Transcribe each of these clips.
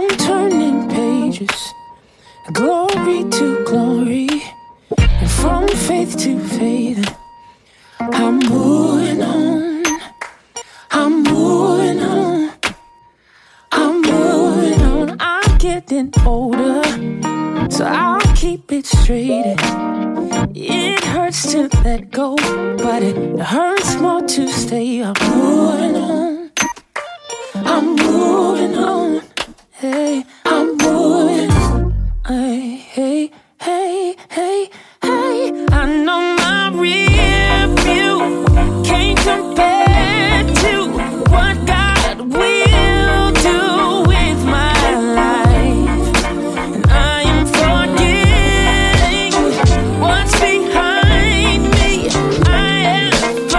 I'm turning pages, glory to glory, and from faith to faith. I'm moving on, I'm moving on, I'm moving on. I'm getting older, so I'll keep it straight. It hurts to let go, but it hurts more to stay. I'm moving on, I'm moving on. Hey, I'm moving on. Hey, hey, hey, hey, hey. I know my rear view can't compare to what God will do with my life. And I am forgetting what's behind me. I have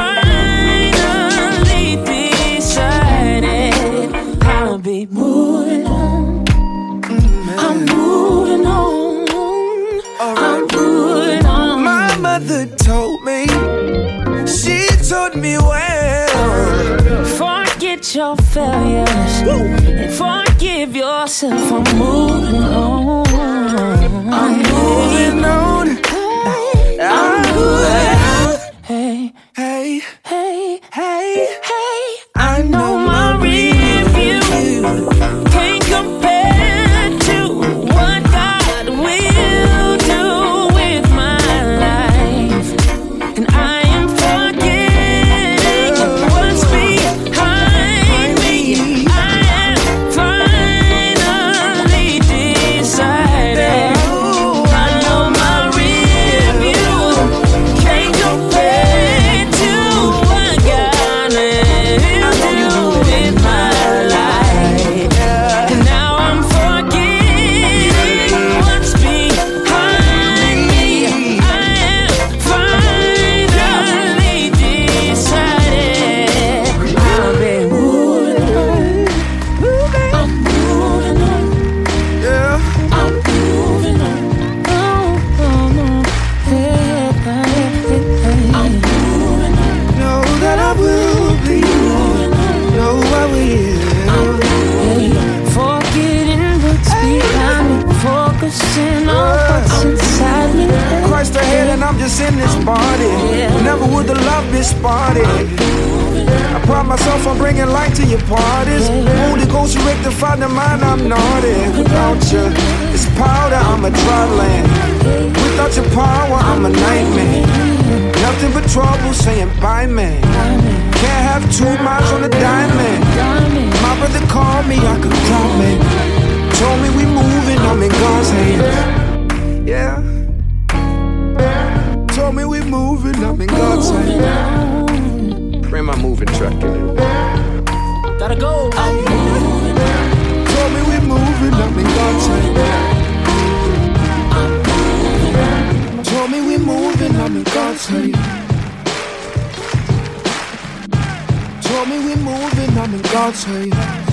finally decided I'll be moving on. I'm moving on. I'm moving on. My mother told me, she told me well, forget your failures and forgive yourself. I'm moving on. I'm moving on. I'm moving on. Hey, Hey, hey, hey, hey. I know my review can't compare to what God will do with my life. And I am forgetting what's behind me. I have finally decided. I know my review can't compare to what God will do with my life. And now I'm forgetting what's behind me. I have finally decided I'll be moving on. I'm moving on. yeah. I'm moving on. Oh, hey, hey, hey. I'm moving on. Know that I will be. Know I will. Forgetting what's behind me, focusing on what's inside me. Christ ahead and I'm just in this party. Never would the love this party. I pride myself on bringing light to your parties. Holy Ghost, you rectify the mind, I'm naughty. Without you, it's powder, I'm a dry land. Without your power, I'm a nightmare. Nothing but trouble saying bye, man. Can't have too much on the diamond. My brother called me, I could call me. Told me we moving, I'm in God's hands. Yeah. Told me we moving, I'm in God's hands. Bring my moving truck in. Gotta go. Told me we moving, I'm in God's hands. Told me we moving, I'm in God's hands. Told me we moving, I'm in God's hands.